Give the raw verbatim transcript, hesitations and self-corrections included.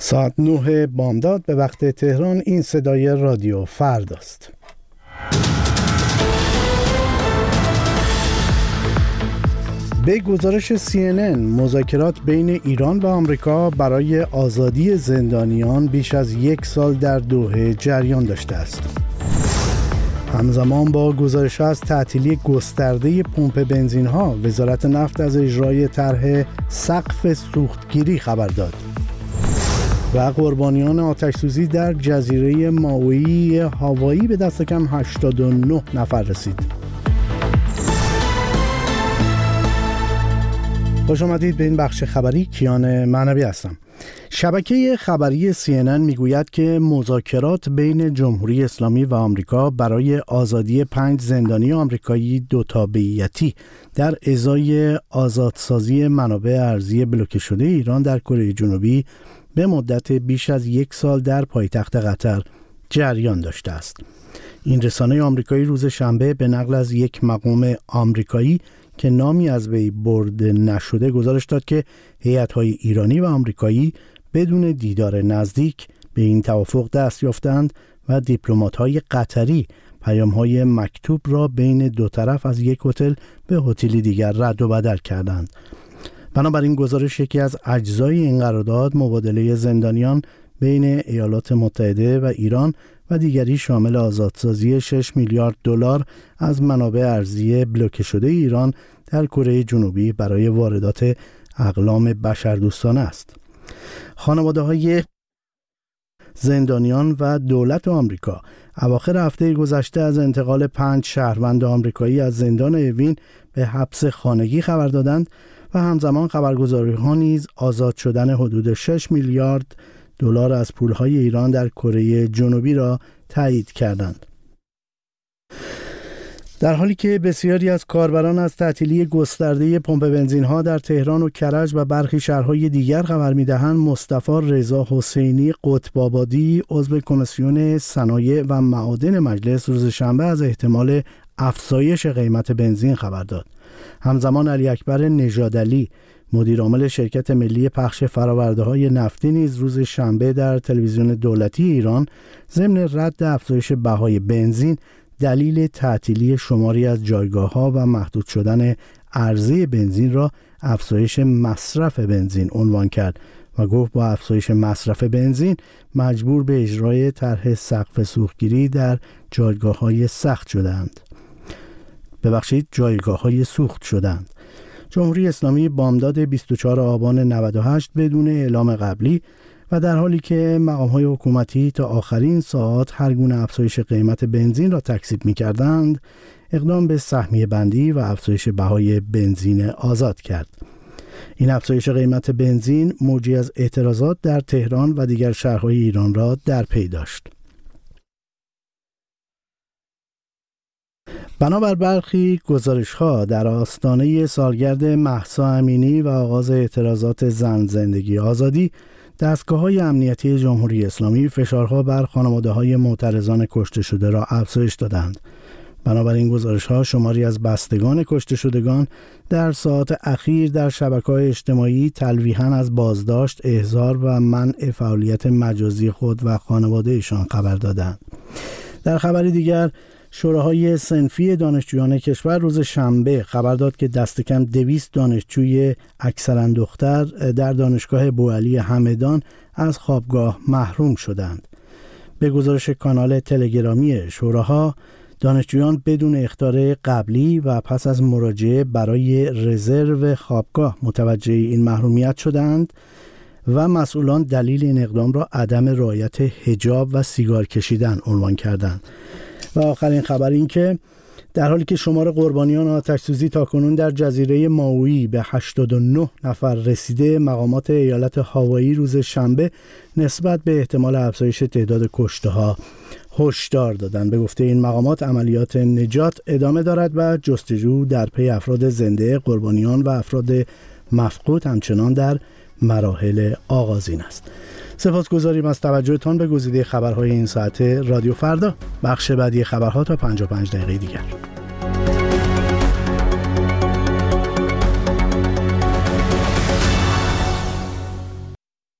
ساعت نه بامداد به وقت تهران. این صدای رادیو فرداست. به گزارش سی ان ان مذاکرات بین ایران و آمریکا برای آزادی زندانیان بیش از یک سال در دوحه جریان داشته است. همزمان با گزارش از تعطیلی گسترده پمپ بنزین‌ها، وزارت نفت از اجرای طرح سقف سوختگیری خبر داد. و قربانیان آتش‌سوزی در جزیره ماوئی هاوایی به دست کم هشتاد و نه نفر رسید. خوش آمدید به این بخش خبری. کیان معنوی هستم. شبکه خبری سی ان ان میگوید که مذاکرات بین جمهوری اسلامی و آمریکا برای آزادی پنج زندانی آمریکایی دوتابعیتی در ازای آزادسازی منابع ارزی بلوکه شده ایران در کره جنوبی به مدت بیش از یک سال در پایتخت قطر جریان داشته است. این رسانه آمریکایی روز شنبه به نقل از یک مقام آمریکایی که نامی از وی برده نشده گزارش داد که هیئت‌های ایرانی و آمریکایی بدون دیدار نزدیک به این توافق دست یافتند و دیپلمات‌های قطری پیام‌های مکتوب را بین دو طرف از یک هتل به هتلی دیگر رد و بدل کردند. بنابراین گزارش یکی از اجزای این قرارداد مبادله زندانیان بین ایالات متحده و ایران و دیگری شامل آزادسازی شش میلیارد دلار از منابع ارزی بلوکه شده ایران در کره جنوبی برای واردات اقلام بشردوستانه است. خانواده‌های زندانیان و دولت آمریکا اواخر هفته گذشته از انتقال پنج شهروند آمریکایی از زندان اوین به حبس خانگی خبر دادند و همزمان خبرگزاری‌ها نیز آزاد شدن حدود شش میلیارد دلار از پولهای ایران در کره جنوبی را تایید کردند. در حالی که بسیاری از کاربران از تعطیلی گسترده پمپ بنزین‌ها در تهران و کرج و برخی شهرهای دیگر خبر می‌دهند، مصطفی رضا حسینی قطب‌آبادی عضو کمیسیون صنایع و معادن مجلس روز شنبه از احتمال افزایش قیمت بنزین خبر داد. همزمان علی اکبر نژادعلی مدیر عامل شرکت ملی پخش فرآورده‌های نفتی نیز روز شنبه در تلویزیون دولتی ایران ضمن رد افزایش بهای بنزین دلیل تعطیلی شماری از جایگاه‌ها و محدود شدن عرضه بنزین را افزایش مصرف بنزین عنوان کرد و گفت با افزایش مصرف بنزین مجبور به اجرای طرح سقف سوختگیری در جایگاه‌های سخت شدند. ببخشید جایگاه‌های سوخت شدند. جمهوری اسلامی بامداد بیست و چهارم آبان نود و هشت بدون اعلام قبلی و در حالی که مقام‌های حکومتی تا آخرین ساعات هر گونه افزایش قیمت بنزین را تکذیب می‌کردند، اقدام به سهمیه بندی و افزایش بهای بنزین آزاد کرد. این افزایش قیمت بنزین موجی از اعتراضات در تهران و دیگر شهرهای ایران را در پی داشت. بنابر برخی گزارش‌ها در آستانه سالگرد مهسا امینی و آغاز اعتراضات زن زندگی آزادی، دستگاه‌های امنیتی جمهوری اسلامی فشارها بر خانواده‌های معترضان کشته شده را افزایش دادند. بنابراین گزارش‌ها شماری از بستگان کشته شدگان در ساعات اخیر در شبکه‌های اجتماعی تلویحاً از بازداشت، احضار و منع فعالیت مجازی خود و خانواده‌شان خبر دادند. در خبری دیگر، شوراهای صنفی دانشجویان کشور روز شنبه خبر داد که دست کم دویست دانشجوی اکثراً دختر در دانشگاه بوعلی همدان از خوابگاه محروم شدند. به گزارش کانال تلگرامی شوراها، دانشجویان بدون اخطار قبلی و پس از مراجعه برای رزرو خوابگاه متوجه این محرومیت شدند و مسئولان دلیل این اقدام را عدم رعایت حجاب و سیگار کشیدن عنوان کردند. و آخرین خبر این که در حالی که شمار قربانیان آتش‌سوزی تاکنون در جزیره ماوئی به هشتاد و نه نفر رسیده، مقامات ایالت هاوایی روز شنبه نسبت به احتمال افزایش تعداد کشته‌ها هشدار دادند. به گفته این مقامات عملیات نجات ادامه دارد و جستجو در پی افراد زنده، قربانیان و افراد مفقود همچنان در مراحل آغازین است. سپاسگزاریم از توجهتان به گزیده خبرهای این ساعت رادیو فردا. بخش بعدی خبرها تا پنجاه و پنج دقیقه دیگر.